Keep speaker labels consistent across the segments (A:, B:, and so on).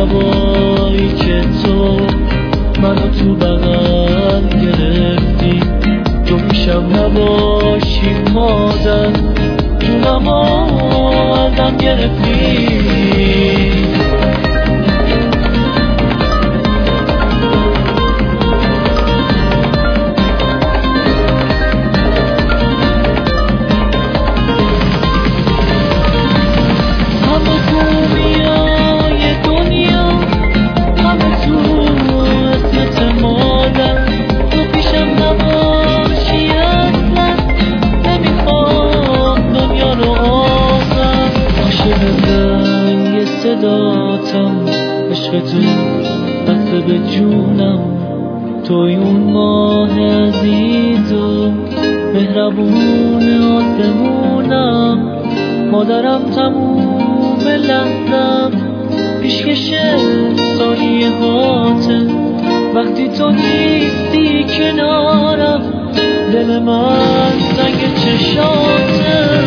A: شبایی که تو منو تو بغل گرفتی، تو پیشم نباشی مادر، جونمو ازم گرفتی. صداتم عشق تو بسته به جونم، توی اون ماه عزیز و مهربون آسمونم، مادرم تموم لحظم پیشکش ثانیه هاته، وقتی تو نیستی کنارم دل من سنگ چشاته.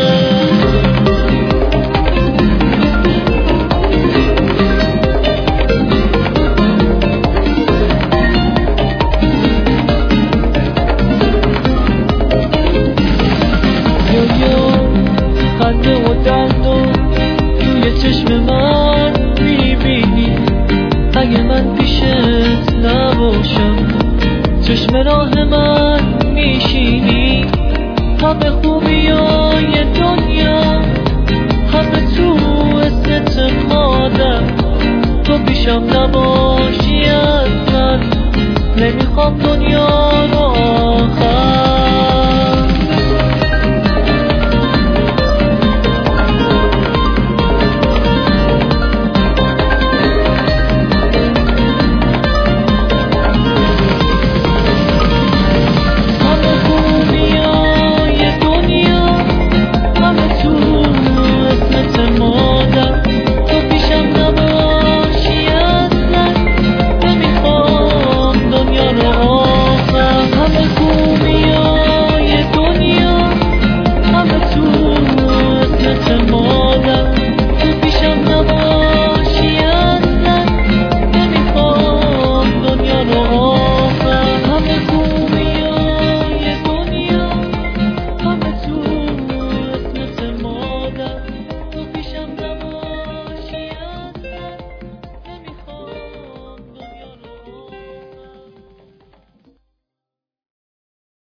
A: خنده و دندون توی چشم من میبینی، اگه من پیشت نباشم چشم راه من میشینی. همه خوبیای دنیا همه تو اسمت مادر، تو پیشم نباشی اصلا نمیخوام دنیا رو آخر.